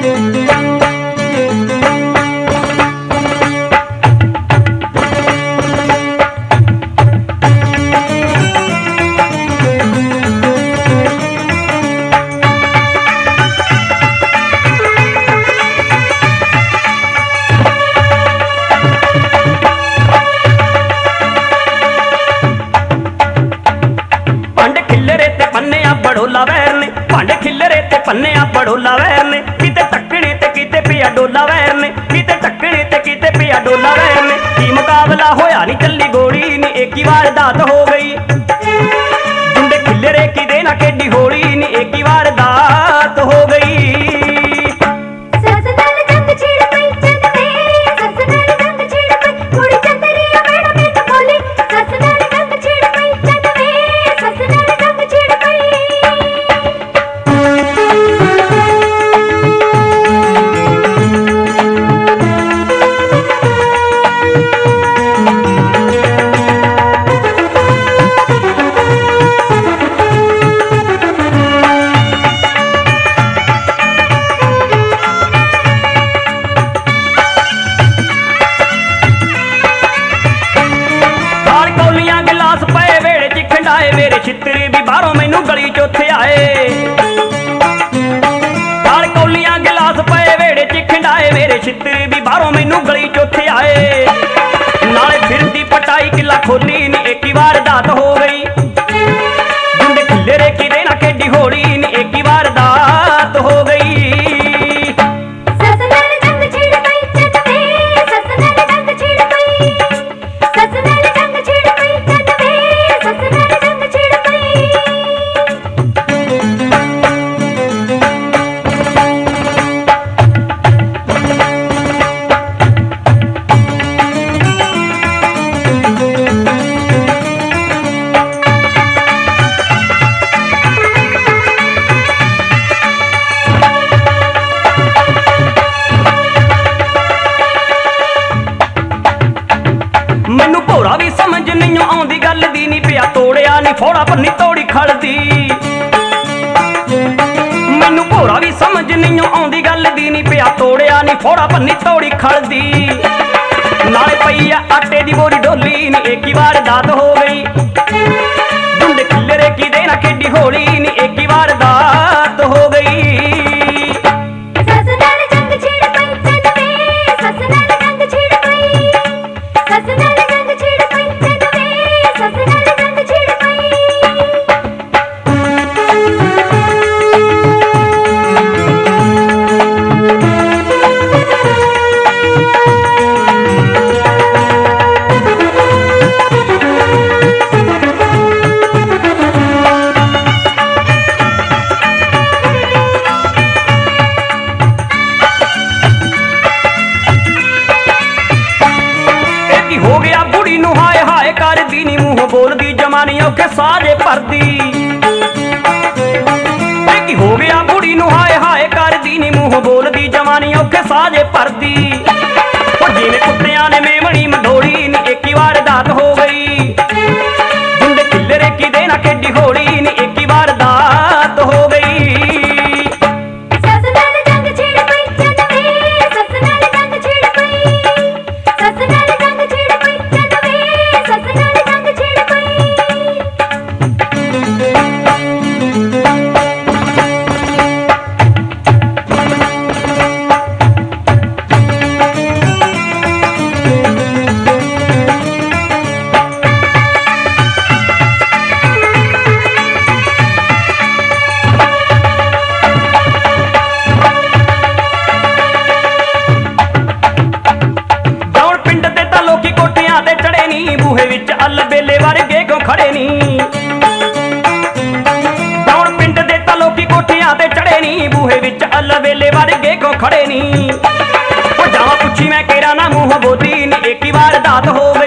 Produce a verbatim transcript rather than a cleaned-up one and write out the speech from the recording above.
बड़ोला वैर ने भांडे खिलरे ते पन्ने बड़ोला वैर ने किते टक्कने ते किते पिया डोला वैर ने किते टक्कने ते किते पिया डोला वैर ने की मुकाबला होया नी चली गोली नी एक ही बार दात हो गई गुंडे खिलरे की देना केडी होली नी एक ही बार दात हो गई। मेरे छितरे भी बारों मैनू गली चौथे आए दाल कौलियां गिलास पे वेड़े च खिंडाए मेरे छितरे भी बारों मैनू गली चौथे आए नाले फिर दी पटाई किला खोली नी एक ही बार दात हो गई गुंडे खिलरे की देना केडी होली नी एक ही बार दात हो गई। मैनू भोरा भी समझ नहीं आउंदी गल दी नी पिया तोड़िया नी फोड़ा पर नी तोड़ी खड़दी मैनू भोरा भी समझ नहीं आउंदी गल दी नी पिया तोड़िया नी फोड़ा पर नी तोड़ी खड़दी नाले पईया आटे दी बोरी डोली नी एक ही बार दात हो गई गुंडे खिलरे की देना केडी होली नी एक ही बार दात हो गई। हो गया बुढ़ी नू हाय हाय कर दी नी मुंह बोल दी जमानी औखे साजे परदी की हो गया बुढ़ी नू हाय हाय कर दी नी मुंह बोल दी जमानी औखे साजे परदी जिने कुत्तियां ने मेमणी मधोड़ी नी एक ही बार दात हो गई गुंडे खिलरे की देना केडी होली नी एक ही बार दात हो गई। बूहे विच अल बेले वर्गे क्यों खड़े नी दौड़ पिंड दे तां लोकी कोठियां ते चढ़े नी बूहे विच अल बेले वर्गे क्यों खड़े नी जावा पुछी मैं केरा ना मुंह बोली नी एक ही बार दात हो